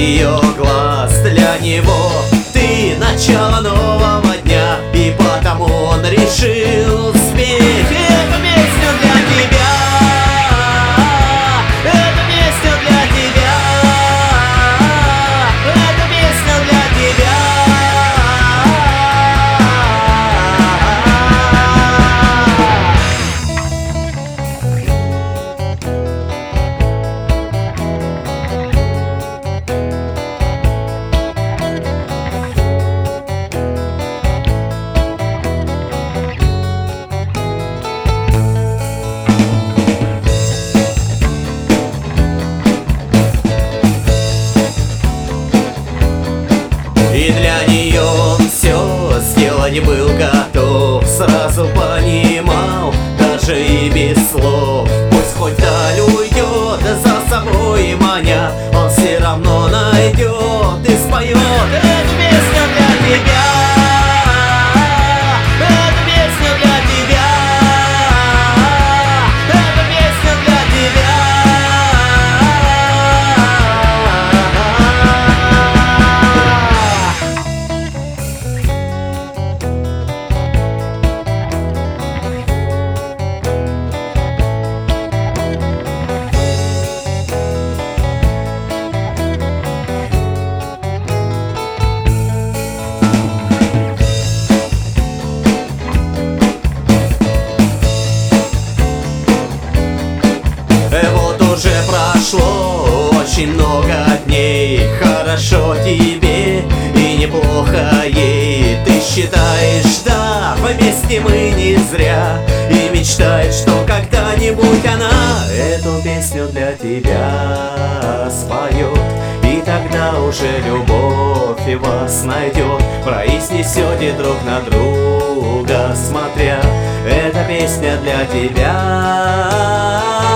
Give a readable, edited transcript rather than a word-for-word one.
ее глаз, для него ты начало нового дня, и потому он решил спеть эту песню для тебя. Эту песню для тебя. Эту песню для тебя. И для нее он все сделать был готов, сразу понимал, даже и без слов. Пусть хоть даль уйдет за собой маня, он все равно найдет и споет эту песню для тебя. Эту песню для тебя. Эту песню для тебя. Вот уже прошло очень много дней, хорошо тебе и неплохо ей. Ты считаешь, да, вместе мы не зря, и мечтаешь, что когда-нибудь она эту песню для тебя споет. И тогда уже любовь и вас найдет, произнесете друг на друга смотря. Эта песня для тебя.